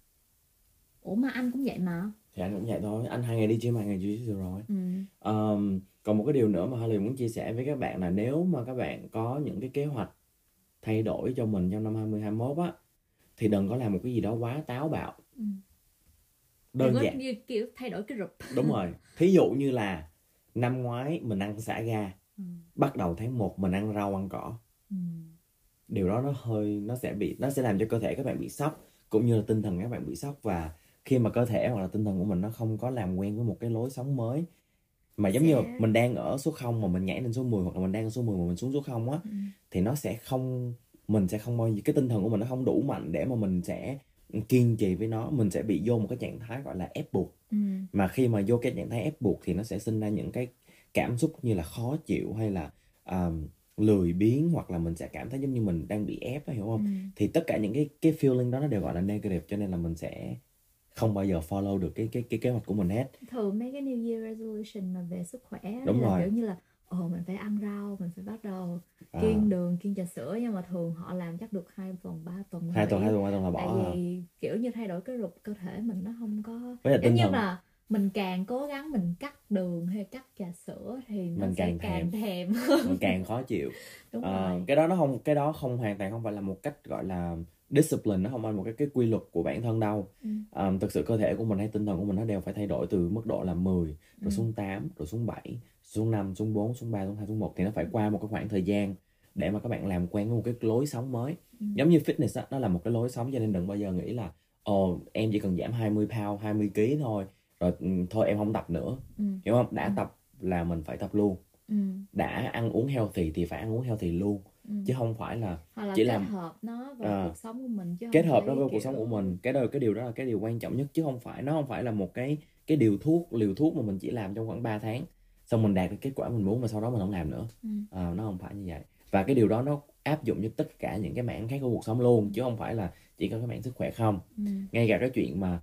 mà anh cũng vậy mà. Thì anh cũng vậy thôi, anh 2 ngày đi gym, 2 ngày jiu-jitsu rồi. Còn một cái điều nữa mà Holly muốn chia sẻ với các bạn là nếu mà các bạn có những cái kế hoạch thay đổi cho mình trong năm 2021 á, thì đừng có làm một cái gì đó quá táo bạo. Đơn giản như kiểu thay đổi cái rụp. Đúng rồi. Thí dụ như là năm ngoái mình ăn xả ga, bắt đầu tháng 1 mình ăn rau ăn cỏ. Điều đó nó sẽ làm cho cơ thể các bạn bị sốc, cũng như là tinh thần các bạn bị sốc. Và khi mà cơ thể hoặc là tinh thần của mình nó không có làm quen với một cái lối sống mới, mà giống như mình đang ở số 0 mà mình nhảy lên số 10, hoặc là mình đang ở số 10 mà mình xuống số 0 á, thì mình sẽ không bao giờ, cái tinh thần của mình nó không đủ mạnh để mà mình sẽ kiên trì với nó. Mình sẽ bị vô một cái trạng thái gọi là ép buộc. Mà khi mà vô cái trạng thái ép buộc thì nó sẽ sinh ra những cái cảm xúc như là khó chịu, hay là lười biếng, hoặc là mình sẽ cảm thấy giống như mình đang bị ép đó, hiểu không? Thì tất cả những cái feeling đó nó đều gọi là negative, cho nên là mình sẽ không bao giờ follow được cái kế hoạch của mình hết. Thường mấy cái New Year Resolution mà về sức khỏe Đúng rồi. là kiểu như là mình phải ăn rau, mình phải bắt đầu kiêng đường, kiêng trà sữa, nhưng mà thường họ làm chắc được 2 tuần, 3 tuần. 2 tuần là bỏ. Tại vì kiểu như thay đổi cái rụt cơ thể mình nó không có, giống như là mình càng cố gắng mình cắt đường hay cắt trà sữa thì nó mình sẽ càng thèm mình càng khó chịu. Đúng rồi. Cái đó không hoàn toàn không phải là một cách gọi là discipline, nó không phải một cái quy luật của bản thân đâu. Thực sự cơ thể của mình hay tinh thần của mình nó đều phải thay đổi từ mức độ là 10 rồi xuống 8 rồi xuống 7 xuống 5 xuống 4 xuống 3 xuống 2 xuống 1, thì nó phải qua một cái khoảng thời gian để mà các bạn làm quen với một cái lối sống mới. Giống như fitness á, nó là một cái lối sống, cho nên đừng bao giờ nghĩ là em chỉ cần giảm 20 pound 20 kg thôi rồi thôi em không tập nữa. Hiểu không? Đã tập là mình phải tập luôn. Đã ăn uống healthy thì phải ăn uống healthy luôn. Chứ không phải là hoặc là chỉ kết làm hợp nó vào cuộc sống của mình, chứ kết không hợp phải nó với kiểu... cuộc sống của mình. Cái điều đó là cái điều quan trọng nhất, chứ nó không phải là một cái liều thuốc mà mình chỉ làm trong khoảng 3 tháng xong mình đạt được kết quả mình muốn mà sau đó mình không làm nữa. Nó không phải như vậy. Và cái điều đó nó áp dụng cho tất cả những cái mảng khác của cuộc sống luôn, chứ không phải là chỉ có cái mảng sức khỏe không. Ngay cả cái chuyện mà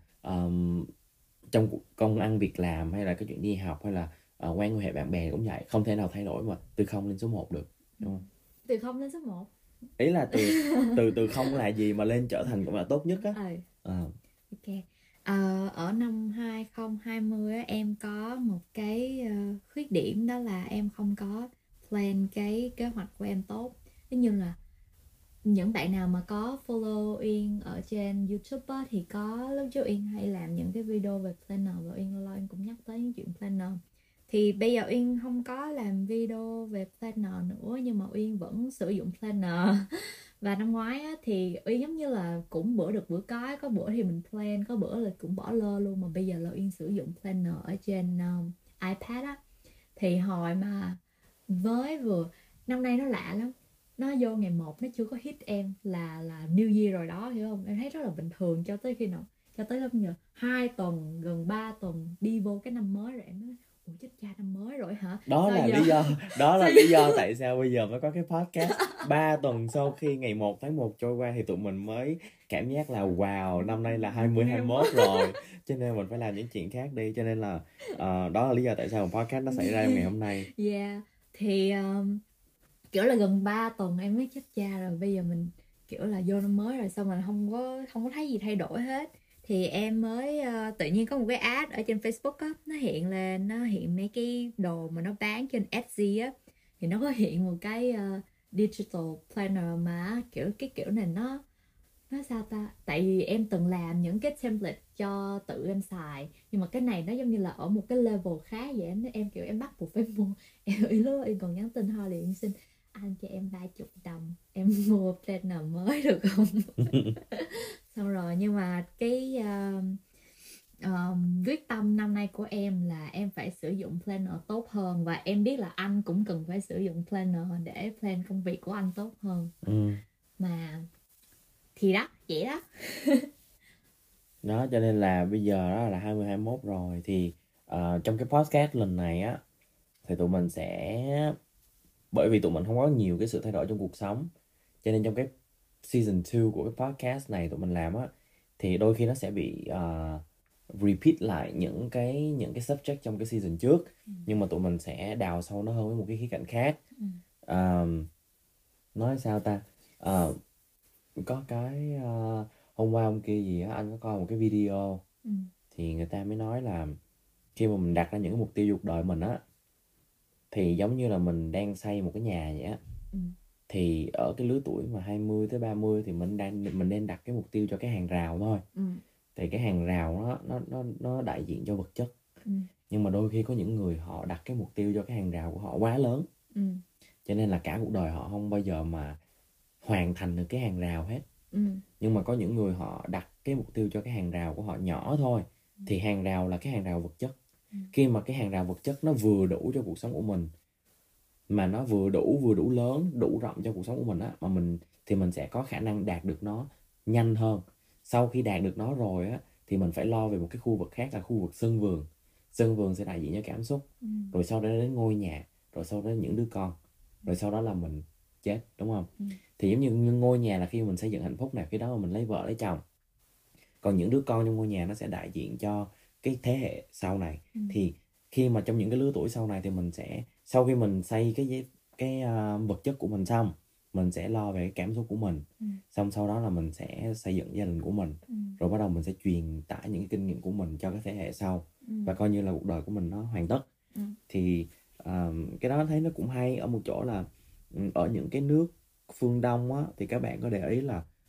trong công ăn việc làm, hay là cái chuyện đi học, hay là quan hệ bạn bè cũng vậy, không thể nào thay đổi mà từ 0 lên số 1 được, đúng không? Từ 0 lên số 1 ý là từ không là gì mà lên trở thành cũng là tốt nhất á. Ok. Ở năm 2020 á, em có một cái khuyết điểm, đó là em không có plan cái kế hoạch của em tốt. Giống như là những bạn nào mà có follow Uyên ở trên YouTube á, thì có lúc trước Uyên hay làm những cái video về planner, và Uyên lâu lâu Uyên cũng nhắc tới những chuyện planner. Thì bây giờ Uyên không có làm video về planner nữa, nhưng mà Uyên vẫn sử dụng planner. Và năm ngoái á, thì Uyên giống như là cũng bữa được bữa có bữa thì mình plan, có bữa là cũng bỏ lơ luôn. Mà bây giờ là Uyên sử dụng planner ở trên iPad á. Thì hồi mà vừa năm nay nó lạ lắm, nó vô ngày 1 nó chưa có hit em là New Year rồi đó, hiểu không? Em thấy rất là bình thường cho tới khi nào, cho tới lúc giờ 2 tuần, gần 3 tuần đi vô cái năm mới rồi em nói ủa chết cha, năm mới rồi hả? Đó là lý do tại sao bây giờ mới có cái podcast. 3 tuần sau khi ngày 1 tháng 1 trôi qua thì tụi mình mới cảm giác là wow, năm nay là 2021 rồi, cho nên mình phải làm những chuyện khác đi. Cho nên là đó là lý do tại sao podcast nó xảy ra trong ngày hôm nay. Thì kiểu là gần 3 tuần em mới chết cha rồi, bây giờ mình kiểu là vô năm mới rồi, xong mình không có thấy gì thay đổi hết. Thì em mới tự nhiên có một cái ad ở trên Facebook á, nó hiện lên, nó hiện mấy cái đồ mà nó bán trên Etsy á, thì nó có hiện một cái digital planner mà kiểu cái kiểu này nó sao ta, tại vì em từng làm những cái template cho tự em xài, nhưng mà cái này nó giống như là ở một cái level khác vậy. Em kiểu em bắt buộc phải mua. Lúc đó em còn nhắn tin thôi liền, xin anh cho em 30 đồng em mua planner mới được không? Xong rồi, nhưng mà cái quyết tâm năm nay của em là em phải sử dụng planner tốt hơn, và em biết là anh cũng cần phải sử dụng planner để plan công việc của anh tốt hơn. Mà thì đó, vậy đó. Đó, cho nên là bây giờ đó là 2021 rồi, thì trong cái podcast lần này á thì tụi mình sẽ, bởi vì tụi mình không có nhiều cái sự thay đổi trong cuộc sống, cho nên trong cái season 2 của cái podcast này tụi mình làm á, thì đôi khi nó sẽ bị repeat lại những cái subject trong cái season trước, nhưng mà tụi mình sẽ đào sâu nó hơn với một cái khía cạnh khác. Nói sao ta, có cái hôm qua hôm kia gì á, anh có coi một cái video thì người ta mới nói là khi mà mình đặt ra những cái mục tiêu cuộc đời mình á, thì giống như là mình đang xây một cái nhà vậy á. Thì ở cái lứa tuổi mà 20 tới 30 thì mình nên đặt cái mục tiêu cho cái hàng rào thôi. Thì cái hàng rào nó đại diện cho vật chất. Nhưng mà đôi khi có những người họ đặt cái mục tiêu cho cái hàng rào của họ quá lớn, cho nên là cả cuộc đời họ không bao giờ mà hoàn thành được cái hàng rào hết. Nhưng mà có những người họ đặt cái mục tiêu cho cái hàng rào của họ nhỏ thôi, thì hàng rào là cái hàng rào vật chất. Khi mà cái hàng rào vật chất nó vừa đủ cho cuộc sống của mình, mà nó vừa đủ lớn, đủ rộng cho cuộc sống của mình á, mà thì mình sẽ có khả năng đạt được nó nhanh hơn. Sau khi đạt được nó rồi á, thì mình phải lo về một cái khu vực khác là khu vực sân vườn. Sân vườn sẽ đại diện cho cảm xúc, rồi sau đó đến ngôi nhà, rồi sau đó đến những đứa con, rồi sau đó là mình chết, đúng không? Thì giống như ngôi nhà là khi mình xây dựng hạnh phúc nè, khi đó mà mình lấy vợ lấy chồng. Còn những đứa con trong ngôi nhà nó sẽ đại diện cho cái thế hệ sau này. Thì khi mà trong những cái lứa tuổi sau này thì mình sẽ, sau khi mình xây cái vật chất của mình xong, mình sẽ lo về cái cảm xúc của mình. Xong sau đó là mình sẽ xây dựng gia đình của mình. Rồi bắt đầu mình sẽ truyền tải những cái kinh nghiệm của mình cho cái thế hệ sau. Và coi như là cuộc đời của mình nó hoàn tất. Thì cái đó thấy nó cũng hay ở một chỗ là ở những cái nước phương Đông á, thì các bạn có để ý là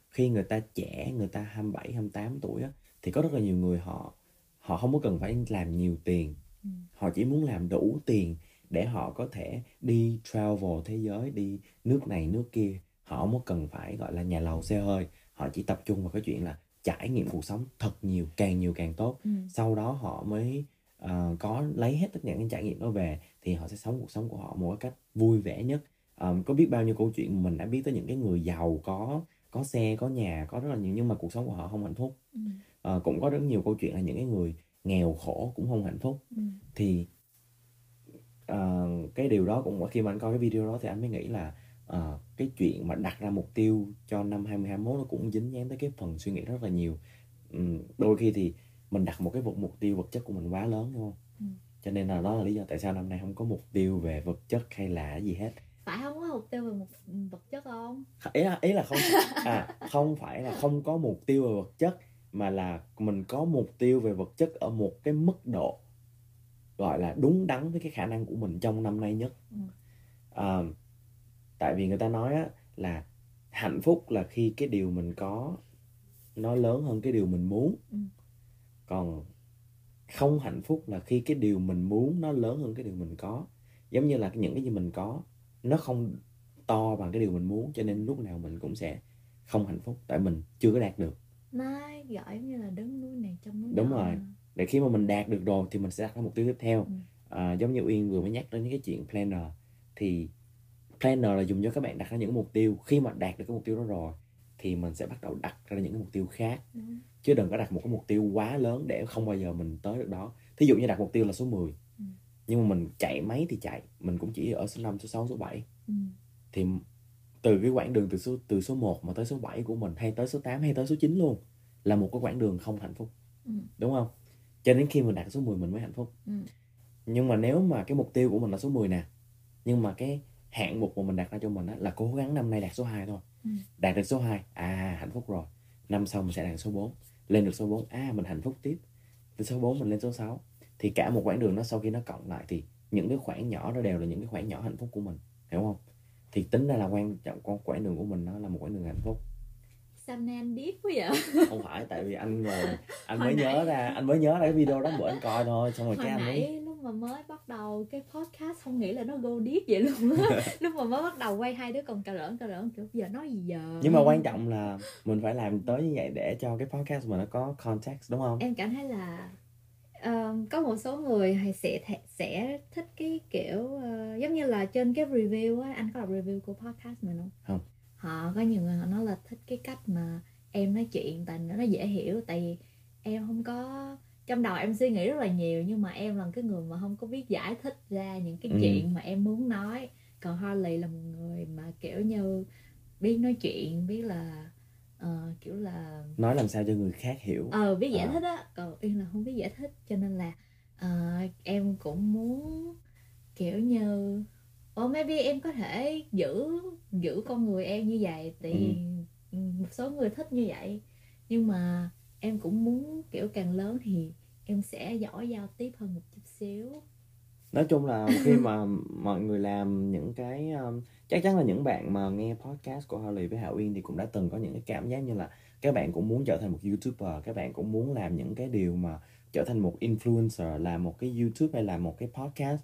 khi người ta trẻ, người ta 27, 28 tuổi á, thì có rất là nhiều người họ không có cần phải làm nhiều tiền. Họ chỉ muốn làm đủ tiền để họ có thể đi travel thế giới, đi nước này nước kia. Họ không có cần phải gọi là nhà lầu xe hơi. Họ chỉ tập trung vào cái chuyện là trải nghiệm cuộc sống thật nhiều càng tốt. Sau đó họ mới có lấy hết tất cả những trải nghiệm đó về, thì họ sẽ sống cuộc sống của họ một cách vui vẻ nhất. Có biết bao nhiêu câu chuyện mình đã biết tới những cái người giàu có xe, có nhà, có rất là nhiều, nhưng mà cuộc sống của họ không hạnh phúc. Cũng có rất nhiều câu chuyện là những cái người nghèo khổ cũng không hạnh phúc. Thì cái điều đó cũng, khi mà anh coi cái video đó thì anh mới nghĩ là cái chuyện mà đặt ra mục tiêu cho năm 2021 nó cũng dính dáng tới cái phần suy nghĩ rất là nhiều. Đôi khi thì mình đặt một cái mục tiêu vật chất của mình quá lớn, đúng không? Cho nên là đó là lý do tại sao năm nay không có mục tiêu về vật chất hay là gì hết. Phải không có mục tiêu về vật chất không? Ý là không phải là không có mục tiêu về vật chất, mà là mình có mục tiêu về vật chất ở một cái mức độ gọi là đúng đắn với cái khả năng của mình trong năm nay nhất. Tại vì người ta nói á, là hạnh phúc là khi cái điều mình có nó lớn hơn cái điều mình muốn. Còn không hạnh phúc là khi cái điều mình muốn nó lớn hơn cái điều mình có. Giống như là những cái gì mình có nó không to bằng cái điều mình muốn, cho nên lúc nào mình cũng sẽ không hạnh phúc, tại mình chưa có đạt được. Nói gọi như là đứng núi này trong núi Đúng nọ. rồi. Để khi mà mình đạt được rồi thì mình sẽ đặt ra mục tiêu tiếp theo. Giống như Uyên vừa mới nhắc đến cái chuyện planner, thì planner là dùng cho các bạn đặt ra những mục tiêu. Khi mà đạt được cái mục tiêu đó rồi thì mình sẽ bắt đầu đặt ra những cái mục tiêu khác. Chứ đừng có đặt một cái mục tiêu quá lớn để không bao giờ mình tới được đó. Thí dụ như đặt mục tiêu là số 10, nhưng mà mình chạy mấy thì chạy, mình cũng chỉ ở số 5, số 6, số 7. Thì từ cái quãng đường từ số 1 mà tới số 7 của mình, hay tới số 8 hay tới số 9 luôn, là một cái quãng đường không hạnh phúc. Đúng không? Cho đến khi mình đạt số 10 mình mới hạnh phúc. Nhưng mà nếu mà cái mục tiêu của mình là số 10 nè, nhưng mà cái hạng mục mà mình đặt ra cho mình á, là cố gắng năm nay đạt số 2 thôi. Đạt được số 2, hạnh phúc rồi. Năm sau mình sẽ đạt được số 4. Lên được số 4, mình hạnh phúc tiếp. Từ số 4 mình lên số 6. Thì cả một quãng đường đó sau khi nó cộng lại thì những cái khoảng nhỏ đó đều là những cái khoảng nhỏ hạnh phúc của mình. Hiểu không? Thì tính ra là quan trọng con quãng đường của mình nó là một quãng đường hạnh phúc. Sao nên deep quá vậy? Không phải, tại vì anh mới nhớ ra cái video đó bữa anh coi thôi, xong rồi hồi cái anh nãy lúc mà mới bắt đầu cái podcast không nghĩ là nó go deep vậy luôn á. Lúc mà mới bắt đầu quay hai đứa còn cà rỡn kiểu giờ nói gì giờ. Nhưng mà quan trọng là mình phải làm tới như vậy để cho cái podcast mà nó có context, đúng không? Em cảm thấy là có một số người sẽ thích cái kiểu giống như là trên cái review á, anh có đọc review của podcast mình không? Không. Họ có nhiều người họ nói là thích cái cách mà em nói chuyện, tại nó dễ hiểu. Tại vì em không có, trong đầu em suy nghĩ rất là nhiều, nhưng mà em là cái người mà không có biết giải thích ra những cái chuyện mà em muốn nói. Còn Harley là một người mà kiểu như biết nói chuyện, biết là kiểu là nói làm sao cho người khác hiểu. biết giải thích á. Còn Yên là không biết giải thích, cho nên là em cũng muốn kiểu như maybe em có thể giữ con người em như vậy, tại một số người thích như vậy. Nhưng mà em cũng muốn kiểu càng lớn thì em sẽ giỏi giao tiếp hơn một chút xíu. Nói chung là khi mà mọi người làm những cái chắc chắn là những bạn mà nghe podcast của Harley với Hạo Uyên thì cũng đã từng có những cái cảm giác như là các bạn cũng muốn trở thành một YouTuber, các bạn cũng muốn làm những cái điều mà trở thành một influencer, làm một cái YouTube hay làm một cái podcast.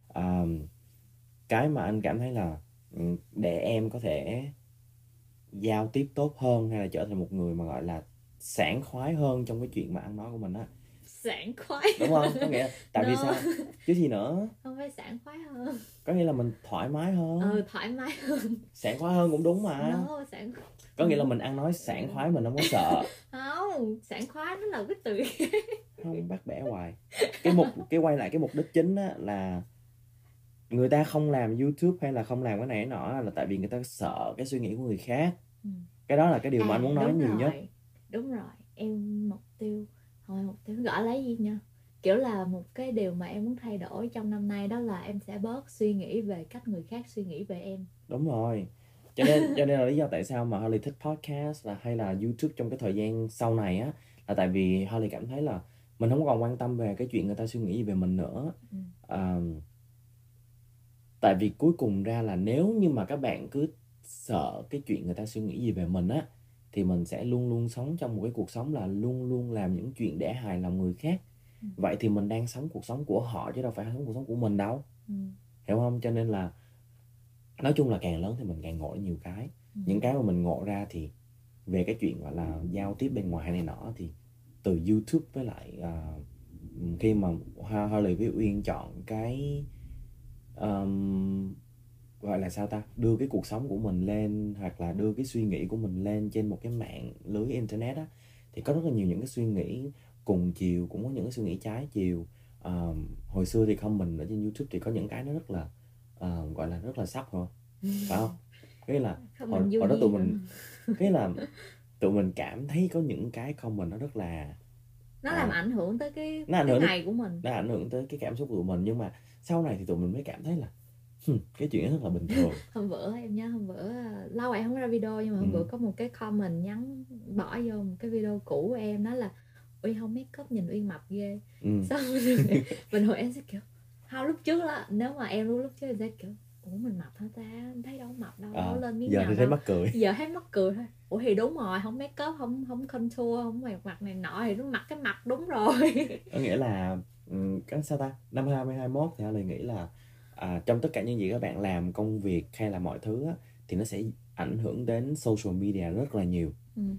Cái mà anh cảm thấy là để em có thể giao tiếp tốt hơn, hay là trở thành một người mà gọi là sảng khoái hơn trong cái chuyện mà ăn nói của mình á. Sảng khoái, đúng không? Có nghĩa là tại vì sao chứ gì nữa, không phải sảng khoái hơn, có nghĩa là mình thoải mái hơn. thoải mái hơn. Sảng khoái hơn cũng đúng mà. Có nghĩa là mình ăn nói sảng khoái, mình không có sợ. Không, sảng khoái nó là cái từ Không, bắt bẻ hoài. Cái quay lại cái mục đích chính á, là người ta không làm YouTube hay là không làm cái này cái nọ là tại vì người ta sợ cái suy nghĩ của người khác. Cái đó là cái điều mà anh muốn nói nhiều nhất. Đúng rồi, em mục tiêu gọi lấy gì nha, kiểu là một cái điều mà em muốn thay đổi trong năm nay đó là em sẽ bớt suy nghĩ về cách người khác suy nghĩ về em. Đúng rồi, cho nên là lý do tại sao mà Harley thích podcast hay là YouTube trong cái thời gian sau này á, là tại vì Harley cảm thấy là mình không còn quan tâm về cái chuyện người ta suy nghĩ gì về mình nữa. Tại vì cuối cùng ra là nếu như mà các bạn cứ sợ cái chuyện người ta suy nghĩ gì về mình á, thì mình sẽ luôn luôn sống trong một cái cuộc sống là luôn luôn làm những chuyện để hài lòng người khác. Vậy thì mình đang sống cuộc sống của họ chứ đâu phải sống cuộc sống của mình đâu. Hiểu không? Cho nên là nói chung là càng lớn thì mình càng ngộ nhiều cái. Những cái mà mình ngộ ra thì về cái chuyện gọi là giao tiếp bên ngoài này nọ thì từ YouTube, với lại khi mà Harley với Uyên chọn cái gọi là sao ta, đưa cái cuộc sống của mình lên, hoặc là đưa cái suy nghĩ của mình lên trên một cái mạng lưới internet á, thì có rất là nhiều những cái suy nghĩ cùng chiều, cũng có những cái suy nghĩ trái chiều. Hồi xưa thì comment ở trên YouTube thì có những cái nó rất là gọi là rất là sốc rồi, phải không? Cái là hồi đó tụi mình cảm thấy có những cái comment nó rất là nó làm ảnh hưởng tới cái ngày của mình, nó ảnh hưởng tới cái cảm xúc của tụi mình. Nhưng mà sau này thì tụi mình mới cảm thấy là cái chuyện đó rất là bình thường. Hôm bữa em nhớ, hôm bữa lâu em không ra video, nhưng mà hôm bữa có một cái comment nhắn bỏ vô một cái video cũ của em, đó là Uyên không make up nhìn Uyên mập ghê. Xong bình thường em sẽ kiểu lúc trước đó, nếu mà em lúc trước em sẽ kiểu ủa mình mập hả ta, thấy đâu mập đâu, lên miếng giờ nào thì thấy mắc cười. Giờ thấy mắc cười thôi. Ủa thì đúng rồi, không make up, không contour, không mặt này nọ thì nó mặt cái mặt đúng rồi. Có nghĩa là cái sao ta, năm 2021 thì Harley nghĩ là trong tất cả những gì các bạn làm, công việc hay là mọi thứ á, thì nó sẽ ảnh hưởng đến social media rất là nhiều.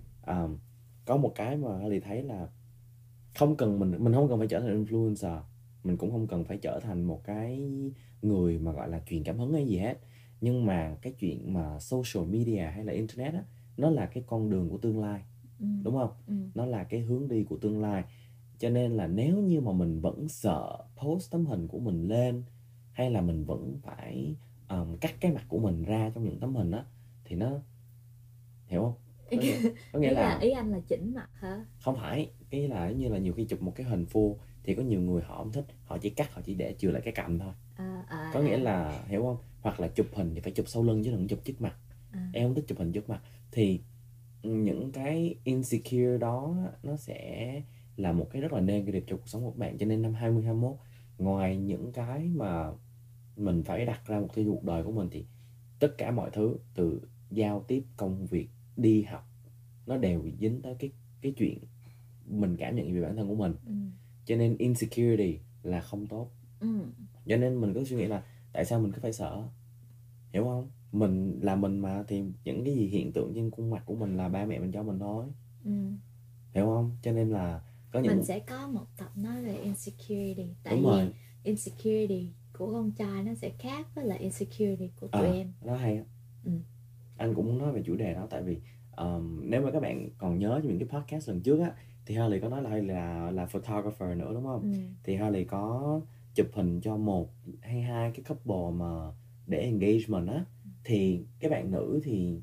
Có một cái mà Harley thấy là không cần mình không cần phải trở thành influencer, mình cũng không cần phải trở thành một cái người mà gọi là truyền cảm hứng hay gì hết, nhưng mà cái chuyện mà social media hay là internet á, nó là cái con đường của tương lai, đúng không? Nó là cái hướng đi của tương lai. Cho nên là nếu như mà mình vẫn sợ post tấm hình của mình lên, hay là mình vẫn phải cắt cái mặt của mình ra trong những tấm hình á, thì nó, hiểu không? Có nghĩa là ý anh là chỉnh mặt hả? Không phải, cái là như là nhiều khi chụp một cái hình full thì có nhiều người họ không thích, họ chỉ cắt, họ chỉ để chừa lại cái cằm thôi. Có nghĩa là, hiểu không? Hoặc là chụp hình thì phải chụp sau lưng chứ đừng chụp trước mặt. Em không thích chụp hình trước mặt thì những cái insecure đó nó sẽ là một cái rất là negative cho cuộc sống của các bạn. Cho nên năm 2021, ngoài những cái mà mình phải đặt ra mục tiêu cuộc đời của mình, thì tất cả mọi thứ từ giao tiếp, công việc, đi học, nó đều dính tới cái chuyện mình cảm nhận về bản thân của mình. Cho nên insecurity là không tốt. Cho nên mình cứ suy nghĩ là tại sao mình cứ phải sợ, hiểu không? Mình là mình mà, thì những cái gì hiện tượng trên khuôn mặt của mình là ba mẹ mình cho mình thôi. Hiểu không? Cho nên là có những mình sẽ có một tập nói về insecurity. Tại vì insecurity của con trai nó sẽ khác với lại insecurity của tụi em. Nó hay á. Anh cũng muốn nói về chủ đề đó, tại vì nếu mà các bạn còn nhớ những cái podcast lần trước á, thì Harley có nói là photographer nữa, đúng không? Thì Harley có chụp hình cho một hay hai cái couple mà để engagement á, thì cái bạn nữ thì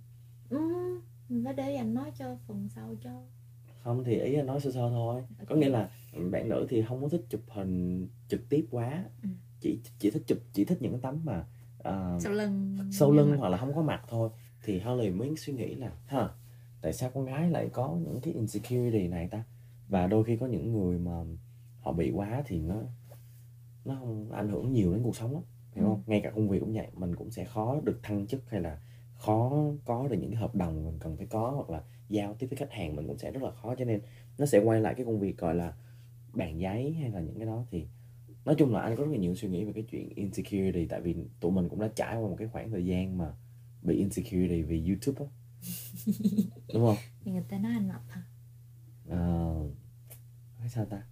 nó để anh nói cho phần sau cho. Không, thì ý anh nói sơ sơ thôi. Có nghĩa là bạn nữ thì không có thích chụp hình trực tiếp quá, chỉ thích những cái tấm mà sau lưng hoặc là không có mặt thôi. Thì Harley mới suy nghĩ là tại sao con gái lại có những cái insecurity này ta? Và đôi khi có những người mà họ bị quá thì nó không ảnh hưởng nhiều đến cuộc sống lắm, hiểu không? Ngay cả công việc cũng vậy, mình cũng sẽ khó được thăng chức, hay là khó có được những cái hợp đồng mình cần phải có, hoặc là giao tiếp với khách hàng mình cũng sẽ rất là khó. Cho nên nó sẽ quay lại cái công việc gọi là bàn giấy hay là những cái đó. Thì nói chung là anh có rất là nhiều suy nghĩ về cái chuyện insecurity, tại vì tụi mình cũng đã trải qua một cái khoảng thời gian mà bị insecurity vì YouTube á. Đúng không? Thì người ta nói anh mập hả? Nói sao ta?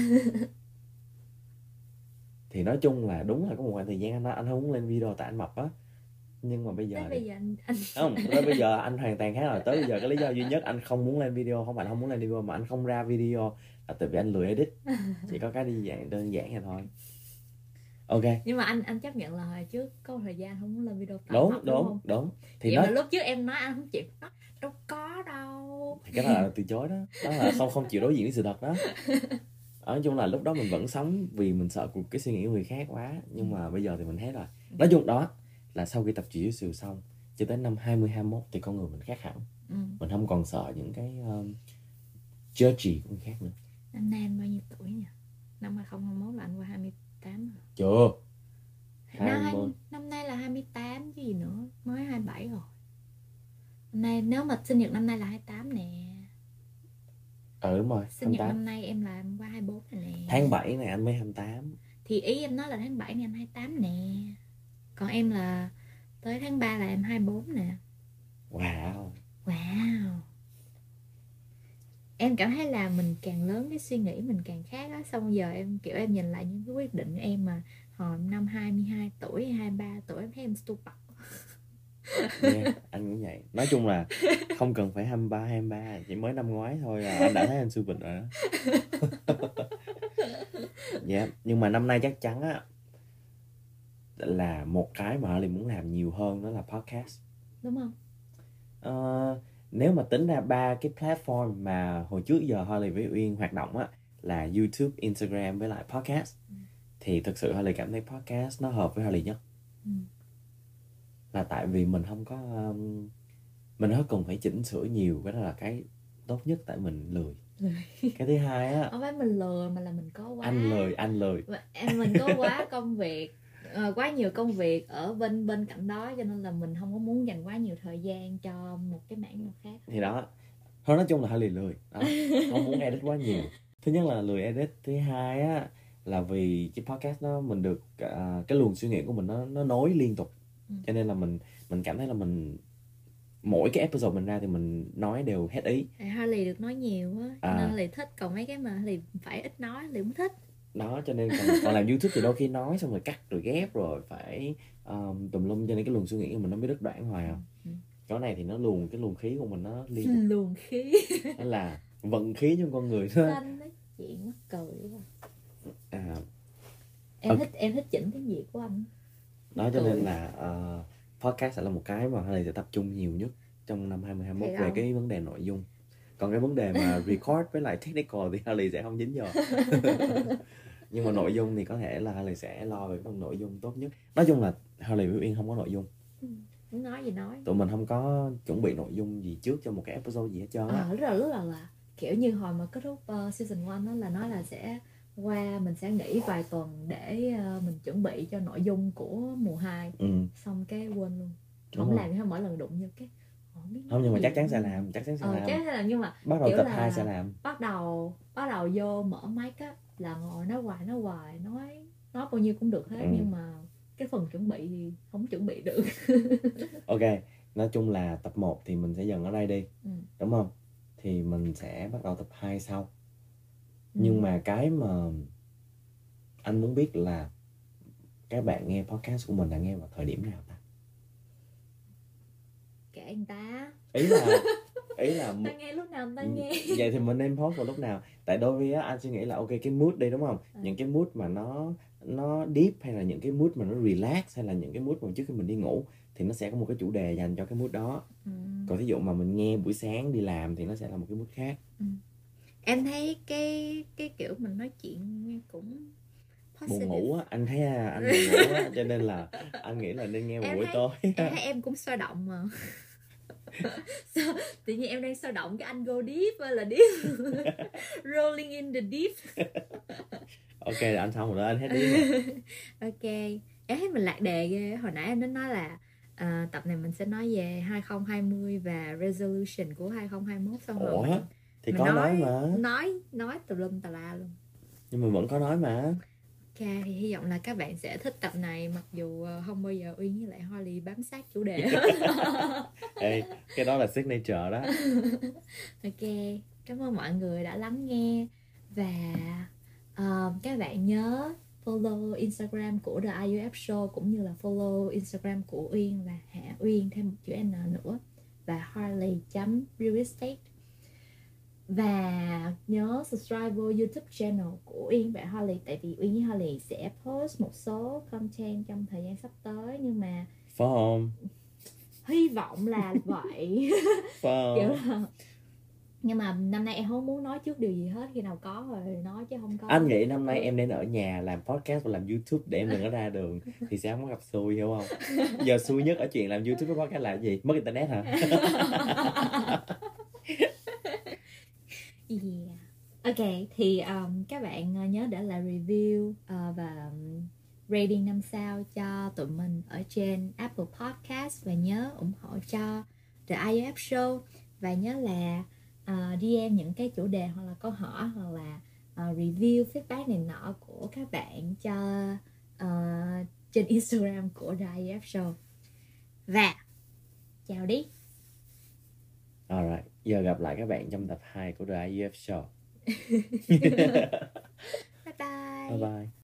Thì nói chung là đúng là có một khoảng thời gian anh nói anh không muốn lên video tại anh mập á. Nhưng mà bây giờ anh không, tới bây giờ anh hoàn toàn khác rồi. Tới bây giờ cái lý do duy nhất anh không muốn lên video không phải không muốn lên video, mà anh không ra video là tại vì anh lười edit. Chỉ có cái đơn giản vậy thôi. Ok. Nhưng mà anh chấp nhận là hồi trước có một thời gian không muốn lên video tập đúng. Thì vậy mà lúc trước em nói anh không chịu, nói đâu có đâu. Thì cái đó là từ chối đó. Đó là không chịu đối diện với sự thật đó. Nói chung là lúc đó mình vẫn sống vì mình sợ cái suy nghĩ của người khác quá. Nhưng mà bây giờ thì mình hết rồi. Nói chung đó là sau khi tập jiu-jitsu xong, cho tới năm 2021 thì con người mình khác hẳn. Mình không còn sợ những cái judgy của người khác nữa. Năm nay anh bao nhiêu tuổi nhỉ? Năm 2021 là anh qua 28 rồi. Chưa. Năm nay là 28 chứ gì nữa, mới 27 rồi. Năm nay nếu mà sinh nhật năm nay là 28 nè. Đúng rồi, Sinh nhật 28. năm nay em là qua 24 rồi nè. Tháng 7 này anh mới 28. Thì ý em nói là tháng 7 này em 28 nè. Còn em là tới tháng 3 là em 24 nè. Wow. Wow. Em cảm thấy là mình càng lớn cái suy nghĩ mình càng khác á. Xong giờ em kiểu em nhìn lại những cái quyết định em mà hồi năm 22 tuổi, 23 tuổi em thấy em stupid. Yeah, anh cũng vậy. Nói chung là không cần phải 23, chỉ mới năm ngoái thôi là anh đã thấy anh stupid rồi đó. Yeah. Nhưng mà năm nay chắc chắn á là một cái mà Harley muốn làm nhiều hơn đó là podcast. Đúng không? Nếu mà tính ra 3 cái platform mà hồi trước giờ Harley với Uyên hoạt động á là YouTube, Instagram với lại podcast, thì thực sự Harley cảm thấy podcast nó hợp với Harley nhất. Là tại vì mình không có mình không cần phải chỉnh sửa nhiều, cái đó là cái tốt nhất, tại mình lười. Cái thứ hai á, Không phải mình lười mà là mình có quá anh lười mình có quá công việc, quá nhiều công việc ở bên cạnh đó, cho nên là mình không có muốn dành quá nhiều thời gian cho một cái mảng nào khác. Thì đó thôi, nói chung là Harley lười đó, không muốn edit quá nhiều. Thứ nhất là lười edit, thứ hai á là vì cái podcast đó mình được cái luồng suy nghĩ của mình nó nối liên tục, cho nên là mình cảm thấy là mình mỗi cái episode mình ra thì mình nói đều hết ý. Harley được nói nhiều á, cho nên Harley thích. Còn mấy cái mà Harley phải ít nói Harley không thích. Đó, cho nên còn làm YouTube thì đôi khi nói xong rồi cắt rồi ghép rồi phải tùm lum, cho nên cái luồng suy nghĩ của mình nó mới đứt đoạn hoài à. Cái này thì nó cái luồng khí của mình nó liên tục. Luồng khí Đó là vận khí trong con người đó. Xanh nói chuyện mắc cười quá. Em thích chỉnh tiếng Việt của anh. Đó, cho nên là podcast sẽ là một cái mà Harley sẽ tập trung nhiều nhất trong năm 2021 về cái vấn đề nội dung. Còn cái vấn đề mà record với lại technical thì Harley sẽ không dính vào. Nhưng mà nội dung thì có thể là Harley sẽ lo về phần nội dung tốt nhất. Nói chung là Harley với Uyên không có nội dung. Muốn nói gì nói. Tụi mình không có chuẩn bị nội dung gì trước cho một cái episode gì hết trơn á. Rất là kiểu như hồi mà kết thúc season 1 đó là nói là sẽ qua mình sẽ nghỉ vài tuần để mình chuẩn bị cho nội dung của mùa 2. Xong cái quên luôn. Không làm gì hết, mỗi lần đụng vô cái không, nhưng mà chắc chắn sẽ làm, chắc chắn sẽ làm. Nhưng mà bắt đầu tập 2 sẽ làm. Bắt đầu vô mở mic á là ngồi nói hoài nói bao nhiêu cũng được hết. Nhưng mà cái phần chuẩn bị thì không chuẩn bị được. Ok, nói chung là tập 1 thì mình sẽ dừng ở đây đi, đúng không? Thì mình sẽ bắt đầu tập 2 sau. Nhưng mà cái mà anh muốn biết là các bạn nghe podcast của mình là nghe vào thời điểm nào ta? Kệ anh ta. Ý là ta nghe lúc nào ta nghe. Vậy thì mình nên post vào lúc nào? Tại đôi khi á anh suy nghĩ là ok, cái mood đi, đúng không? Những cái mood mà nó deep, hay là những cái mood mà nó relax, hay là những cái mood mà trước khi mình đi ngủ, thì nó sẽ có một cái chủ đề dành cho cái mood đó. Còn ví dụ mà mình nghe buổi sáng đi làm thì nó sẽ là một cái mood khác. Em thấy cái kiểu mình nói chuyện cũng buồn ngủ á, anh thấy anh buồn ngủ á, cho nên là anh nghĩ là nên nghe vào buổi tối. Em thấy em cũng sôi động mà. Tự nhiên em đang sôi động cái anh go deep ơi là deep. Rolling in the deep. Ok, anh xong rồi đó, anh hết đi rồi. Ok, em thấy mình lạc đề ghê. Hồi nãy em đã nói là tập này mình sẽ nói về 2020 và resolution của 2021. Xong rồi thì có nói mà. Nói tùm lum tà la luôn. Nhưng mà vẫn có nói mà. Ok, thì hy vọng là các bạn sẽ thích tập này, mặc dù không bao giờ Uyên với lại Harley bám sát chủ đề hết. Ê, cái đó là signature đó. Ok, cảm ơn mọi người đã lắng nghe. Và các bạn nhớ follow Instagram của The IUF Show, cũng như là follow Instagram của Uyên và Hạ Uyên thêm một chữ N nữa, và Harley.real estate. Và nhớ subscribe vô YouTube channel của Uyên và Harley, tại vì Uyên với Harley sẽ post một số content trong thời gian sắp tới. Nhưng mà phải không? Hy vọng là vậy. Phải kiểu là... Nhưng mà năm nay em không muốn nói trước điều gì hết, khi nào có rồi nói chứ không có. Anh nghĩ năm nay em nên ở nhà làm podcast và làm YouTube để em đừng có ra đường, thì sẽ không có gặp xui, hiểu không? Giờ xui nhất ở chuyện làm YouTube với podcast là cái gì? Mất internet hả? Yeah. Ok, thì các bạn nhớ để lại review và rating 5 sao cho tụi mình ở trên Apple Podcast, và nhớ ủng hộ cho The IUF Show, và nhớ là DM những cái chủ đề hoặc là câu hỏi hoặc là review feedback này nọ của các bạn cho trên Instagram của The IEF Show. Và chào đi. Alright, giờ gặp lại các bạn trong tập 2 của The IEF Show. Bye bye. Bye bye.